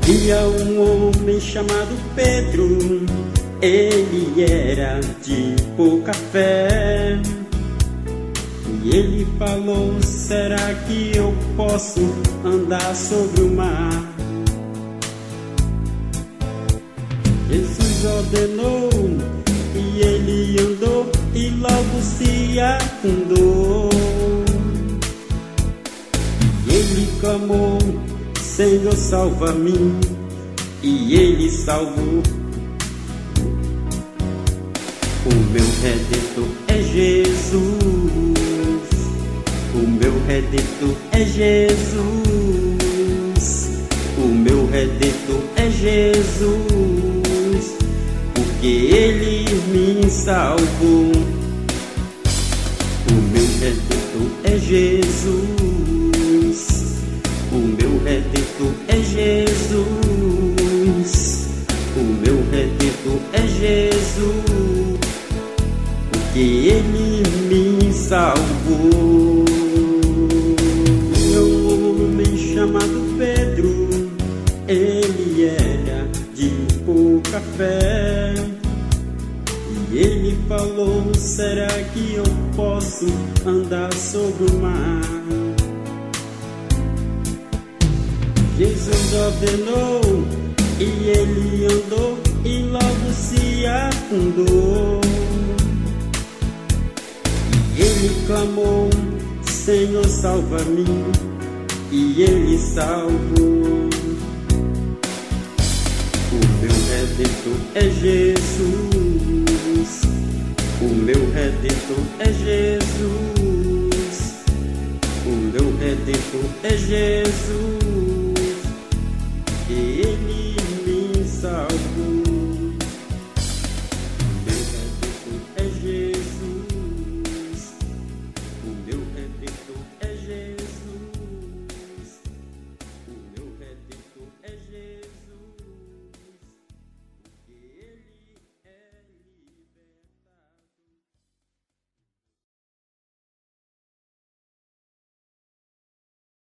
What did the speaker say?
Havia um homem chamado Pedro, ele era de pouca fé. E ele falou: será que eu posso andar sobre o mar? Jesus ordenou e ele andou e logo se afundou. E ele clamou: Senhor, salva-me. E ele salvou. O meu Redentor é Jesus. O meu Redentor é Jesus. O meu Redentor é Jesus, porque ele me salvou. O meu Redentor é Jesus. O meu Redentor é Jesus. O meu Redentor é Jesus, porque ele me salvou. Um homem chamado Pedro, ele era de pouca fé. E ele falou: será que eu posso andar sobre o mar? Jesus ordenou e ele andou e logo se afundou. E ele clamou: Senhor, salva-me. E ele salvou. O meu Redentor é Jesus. O meu Redentor é Jesus. O meu Redentor é Jesus,